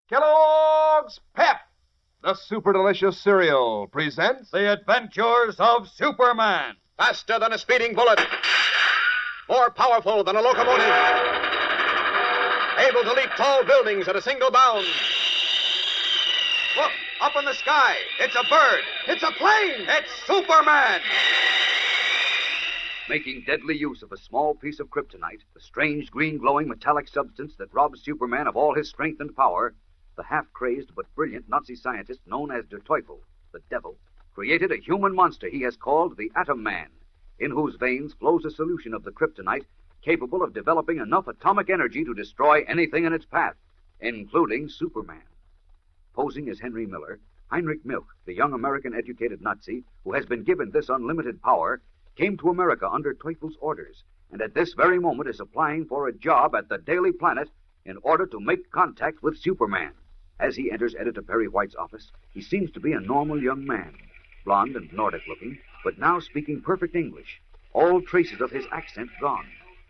Kellogg's Pep, the super delicious cereal, presents The Adventures of Superman. Faster than a speeding bullet. More powerful than a locomotive. Able to leap tall buildings at a single bound. Look, up in the sky. It's a bird. It's a plane. It's Superman. Making deadly use of a small piece of kryptonite, the strange green glowing metallic substance that robs Superman of all his strength and power, the half-crazed but brilliant Nazi scientist known as Der Teufel, the Devil, created a human monster he has called the Atom Man, in whose veins flows a solution of the kryptonite capable of developing enough atomic energy to destroy anything in its path, including Superman. Posing as Henry Miller, Heinrich Milch, the young American-educated Nazi who has been given this unlimited power, came to America under Teufel's orders, and at this very moment is applying for a job at the Daily Planet in order to make contact with Superman. As he enters Editor Perry White's office, he seems to be a normal young man, blond and Nordic-looking, but now speaking perfect English, all traces of his accent gone.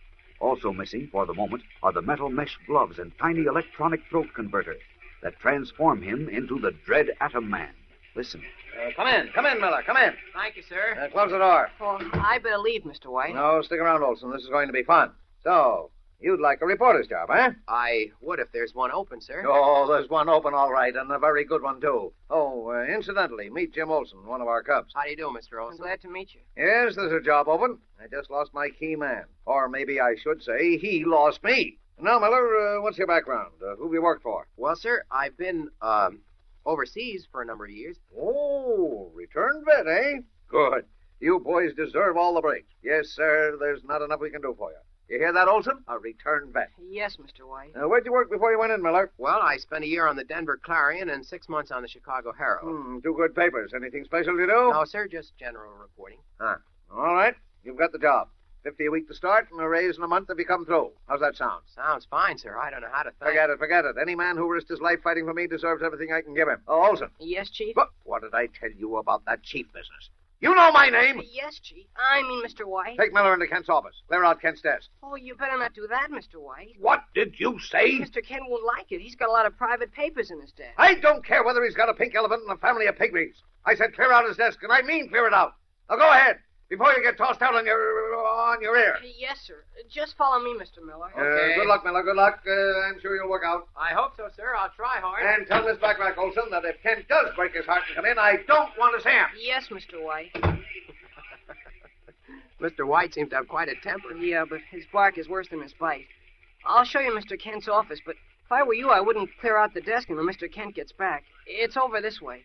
Also missing, for the moment, are the metal mesh gloves and tiny electronic throat converter that transform him into the dread Atom Man. Listen. Come in, Miller, come in. Thank you, sir. Close the door. Oh, I better leave, Mr. White. No, stick around, Olson. This is going to be fun. So, you'd like a reporter's job, eh? I would if there's one open, sir. Oh, there's one open, all right, and a very good one, too. Oh, incidentally, meet Jim Olson, one of our Cubs. How do you do, Mr. Olson? I'm glad to meet you. Yes, there's a job open. I just lost my key man. Or maybe I should say he lost me. Now, Miller, what's your background? Who've you worked for? Well, sir, I've been, overseas for a number of years. Oh, return vet, eh? Good. You boys deserve all the breaks. Yes, sir, there's not enough we can do for you. You hear that, Olson? A return vet. Yes, Mr. White. Where'd you work before you went in, Miller? Well, I spent a year on the Denver Clarion and 6 months on the Chicago Herald. Two good papers. Anything special to do? No, sir, just general reporting. All right. You've got the job. 50 a week to start and a raise in a month if you come through. How's that sound? Sounds fine, sir. I don't know how to thank... Forget it. Any man who risked his life fighting for me deserves everything I can give him. Oh, Olson. Yes, Chief? What did I tell you about that chief business? You know my name! Yes, Chief. I mean Mr. White. Take Miller into Kent's office. Clear out Kent's desk. Oh, you better not do that, Mr. White. What did you say? Mr. Kent won't like it. He's got a lot of private papers in his desk. I don't care whether he's got a pink elephant and a family of pygmies. I said clear out his desk, and I mean clear it out. Now go ahead, before you get tossed out on your ear. Yes, sir. Just follow me, Mr. Miller. Okay. Good luck, Miller. Good luck. I'm sure you'll work out. I hope so, sir. I'll try hard. And tell Miss Blackrack Olson that if Kent does break his heart and come in, I don't want to see him. Yes, Mr. White. Mr. White seems to have quite a temper. Yeah, but his bark is worse than his bite. I'll show you Mr. Kent's office, but if I were you, I wouldn't clear out the desk until Mr. Kent gets back. It's over this way.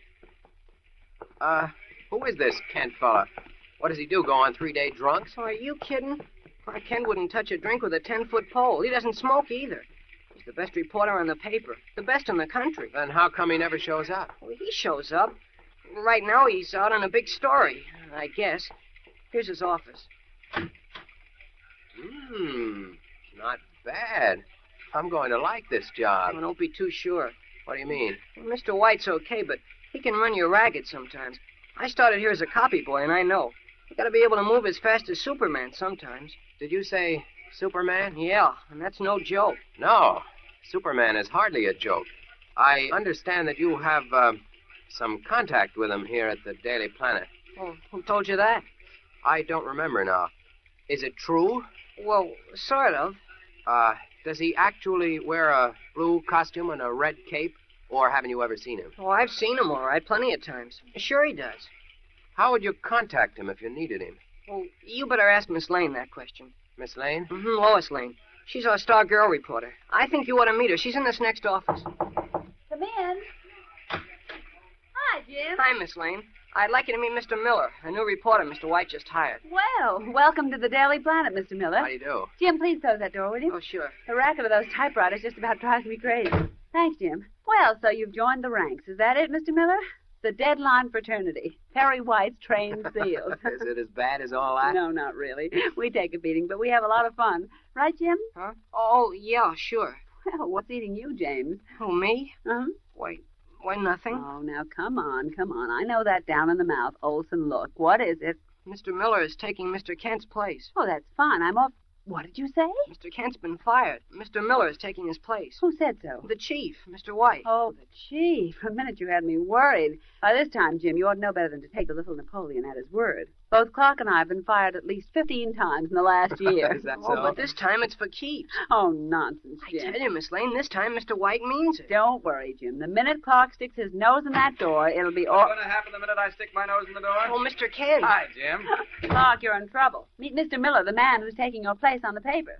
Who is this Kent fella? What does he do, go on 3-day drunks? Oh, are you kidding? Why, Kent wouldn't touch a drink with a 10-foot pole. He doesn't smoke either. He's the best reporter on the paper, the best in the country. Then how come he never shows up? Well, he shows up. Right now he's out on a big story, I guess. Here's his office. Not bad. I'm going to like this job. Oh, don't be too sure. What do you mean? Well, Mr. White's okay, but he can run you ragged sometimes. I started here as a copy boy, and I know. You gotta be able to move as fast as Superman sometimes. Did you say Superman? Yeah, and that's no joke. No, Superman is hardly a joke. I understand that you have, some contact with him here at the Daily Planet. Oh, who told you that? I don't remember now. Is it true? Well, sort of. Does he actually wear a blue costume and a red cape? Or haven't you ever seen him? Oh, I've seen him all right, plenty of times. Sure he does. How would you contact him if you needed him? Well, you better ask Miss Lane that question. Miss Lane? Mm-hmm, Lois Lane. She's our star girl reporter. I think you ought to meet her. She's in this next office. Come in. Hi, Jim. Hi, Miss Lane. I'd like you to meet Mr. Miller, a new reporter Mr. White just hired. Well, welcome to the Daily Planet, Mr. Miller. How do you do? Jim, please close that door, will you? Oh, sure. The racket of those typewriters just about drives me crazy. Thanks, Jim. Well, so you've joined the ranks. Is that it, Mr. Miller? The Deadline Fraternity. Perry White's trained seals. Is it as bad as all that? No, not really. We take a beating, but we have a lot of fun. Right, Jim? Huh? Oh, yeah, sure. Well, what's eating you, James? Oh, me? Uh-huh. Why, nothing. Oh, now, come on. I know that down in the mouth. Olson, look. What is it? Mr. Miller is taking Mr. Kent's place. Oh, that's fine. I'm off. What did you say? Mr. Kent's been fired. Mr. Miller is taking his place. Who said so? The chief, Mr. White. Oh, the chief. For a minute you had me worried. By this time, Jim, you ought to know better than to take the little Napoleon at his word. Both Clark and I have been fired at least 15 times in the last year. Is that so? But this time it's for keeps. Oh, nonsense, Jim. I tell you, Miss Lane, this time Mr. White means it. Don't worry, Jim. The minute Clark sticks his nose in that door, it'll be all... What's going to happen the minute I stick my nose in the door? Oh, Mr. Kent. Hi, Jim. Clark, you're in trouble. Meet Mr. Miller, the man who's taking your place on the paper.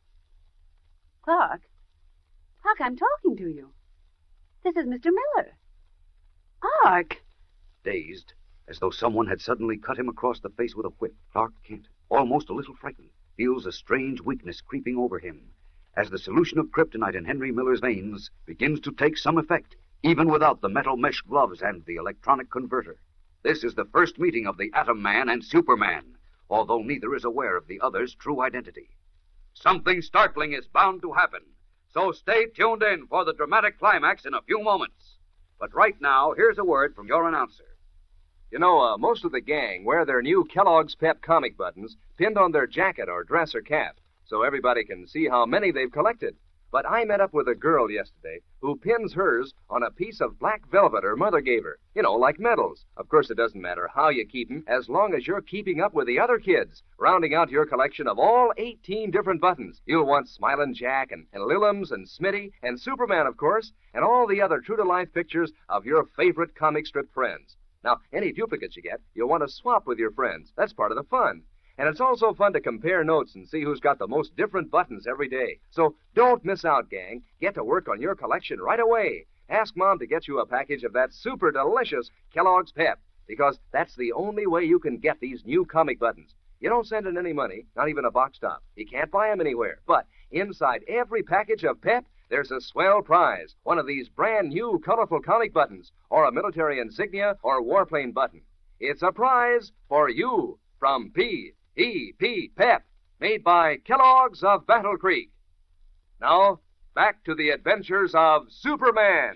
Clark? Clark, I'm talking to you. This is Mr. Miller. Clark! Dazed, as though someone had suddenly cut him across the face with a whip, Clark Kent, almost a little frightened, feels a strange weakness creeping over him as the solution of kryptonite in Henry Miller's veins begins to take some effect, even without the metal mesh gloves and the electronic converter. This is the first meeting of the Atom Man and Superman, although neither is aware of the other's true identity. Something startling is bound to happen, so stay tuned in for the dramatic climax in a few moments. But right now, here's a word from your announcer. You know, most of the gang wear their new Kellogg's Pep comic buttons pinned on their jacket or dress or cap, so everybody can see how many they've collected. But I met up with a girl yesterday who pins hers on a piece of black velvet her mother gave her. You know, like medals. Of course, it doesn't matter how you keep them, as long as you're keeping up with the other kids, rounding out your collection of all 18 different buttons. You'll want Smilin' Jack and Lillums and Smitty and Superman, of course, and all the other true-to-life pictures of your favorite comic strip friends. Now, any duplicates you get, you'll want to swap with your friends. That's part of the fun. And it's also fun to compare notes and see who's got the most different buttons every day. So don't miss out, gang. Get to work on your collection right away. Ask Mom to get you a package of that super delicious Kellogg's Pep, because that's the only way you can get these new comic buttons. You don't send in any money, not even a box top. You can't buy them anywhere. But inside every package of Pep, there's a swell prize, one of these brand new colorful comic buttons, or a military insignia or warplane button. It's a prize for you from P.E.P. Pep, made by Kellogg's of Battle Creek. Now, back to the adventures of Superman.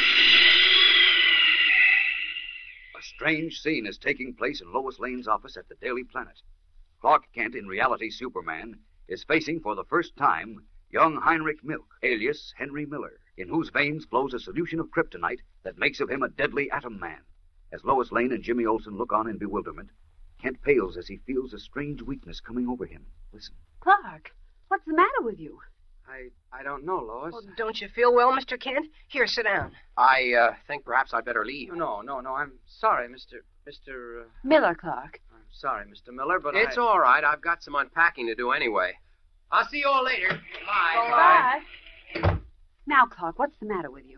A strange scene is taking place in Lois Lane's office at the Daily Planet. Clark Kent, in reality Superman, is facing for the first time young Heinrich Milk, alias Henry Miller, in whose veins flows a solution of kryptonite that makes of him a deadly atom man. As Lois Lane and Jimmy Olsen look on in bewilderment, Kent pales as he feels a strange weakness coming over him. Listen. Clark, what's the matter with you? I don't know, Lois. Well, don't you feel well, Mr. Kent? Here, sit down. I think perhaps I'd better leave. No, I'm sorry, Mr. Miller, Clark. I'm sorry, Mr. Miller, but It's all right. I've got some unpacking to do anyway. I'll see you all later. Bye. Bye. Now, Clark, what's the matter with you?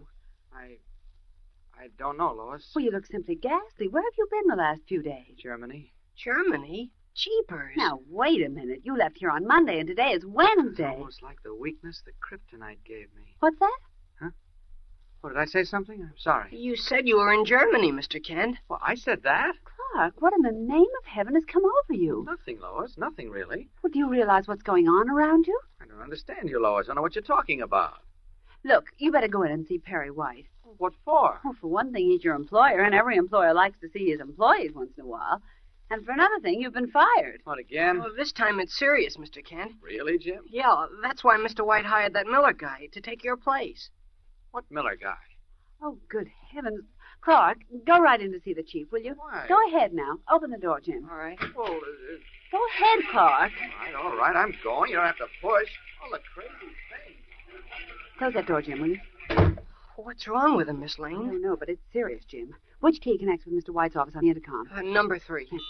I don't know, Lois. Well, you look simply ghastly. Where have you been the last few days? Germany. Germany? Jeepers. Now, wait a minute. You left here on Monday, and today is Wednesday. It's almost like the weakness the kryptonite gave me. What's that? Oh, did I say something? I'm sorry. You said you were in Germany, Mr. Kent. Well, I said that. Clark, what in the name of heaven has come over you? Nothing, Lois. Nothing, really. Well, do you realize what's going on around you? I don't understand you, Lois. I don't know what you're talking about. Look, you better go in and see Perry White. What for? Well, for one thing, he's your employer, and every employer likes to see his employees once in a while. And for another thing, you've been fired. What, again? Well, this time it's serious, Mr. Kent. Really, Jim? Yeah, that's why Mr. White hired that Miller guy to take your place. What Miller guy? Oh, good heavens. Clark, go right in to see the chief, will you? Why? Go ahead now. Open the door, Jim. All right. Well, Go ahead, Clark. all right, I'm going. You don't have to push. All the crazy things. Close that door, Jim, will you? What's wrong with him, Miss I Lane? don't know, but it's serious, Jim. Which key connects with Mr. White's office on the intercom? Number 3. Yes?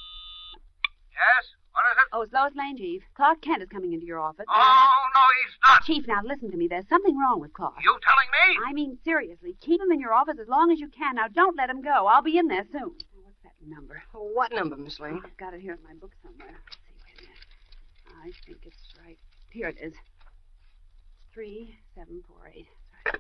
What is it? Oh, it's Lois Lane, Chief. Clark Kent is coming into your office. Oh, no, he's not. Chief, now listen to me. There's something wrong with Clark. You telling me? I mean, seriously. Keep him in your office as long as you can. Now, don't let him go. I'll be in there soon. What's that number? What number, Miss Lane? I've got it here in my book somewhere. Let's see, wait a minute. I think it's right. Here it is. 3748. Sorry.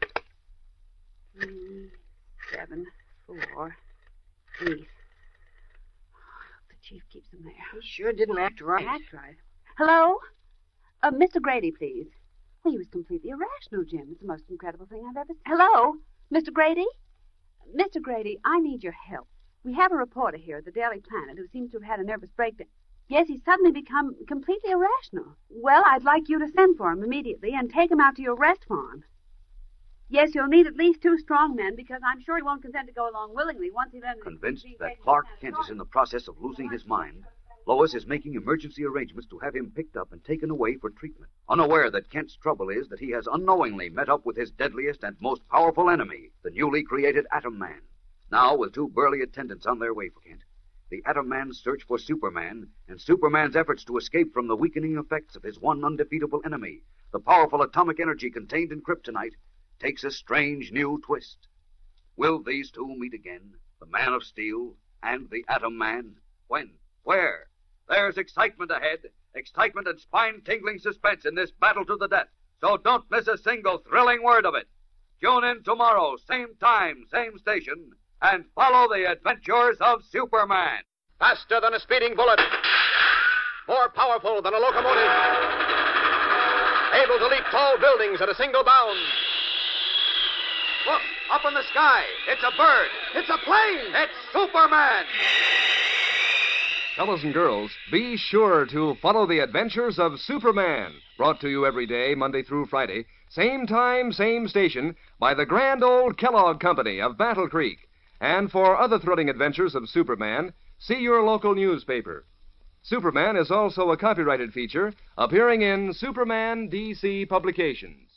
3748. The chief keeps them there. He sure didn't act right. Act right. Hello? Mr. Grady, please. Well, he was completely irrational, Jim. It's the most incredible thing I've ever seen. Hello? Mr. Grady? Mr. Grady, I need your help. We have a reporter here at the Daily Planet who seems to have had a nervous breakdown. Yes, he's suddenly become completely irrational. Well, I'd like you to send for him immediately and take him out to your rest farm. Yes, you'll need at least 2 strong men, because I'm sure he won't consent to go along willingly once he learns... Convinced that Clark Kent is in the process of losing his mind, Lois is making emergency arrangements to have him picked up and taken away for treatment, unaware that Kent's trouble is that he has unknowingly met up with his deadliest and most powerful enemy, the newly created Atom Man. Now, with 2 burly attendants on their way for Kent, the Atom Man's search for Superman and Superman's efforts to escape from the weakening effects of his one undefeatable enemy, the powerful atomic energy contained in kryptonite, takes a strange new twist. Will these 2 meet again, the Man of Steel and the Atom Man? When? Where? There's excitement ahead, excitement and spine-tingling suspense in this battle to the death, so don't miss a single thrilling word of it. Tune in tomorrow, same time, same station, and follow the adventures of Superman. Faster than a speeding bullet. More powerful than a locomotive. Able to leap tall buildings at a single bound. Look, up in the sky. It's a bird. It's a plane. It's Superman. Fellows and girls, be sure to follow the adventures of Superman, brought to you every day, Monday through Friday, same time, same station, by the grand old Kellogg Company of Battle Creek. And for other thrilling adventures of Superman, see your local newspaper. Superman is also a copyrighted feature appearing in Superman DC Publications.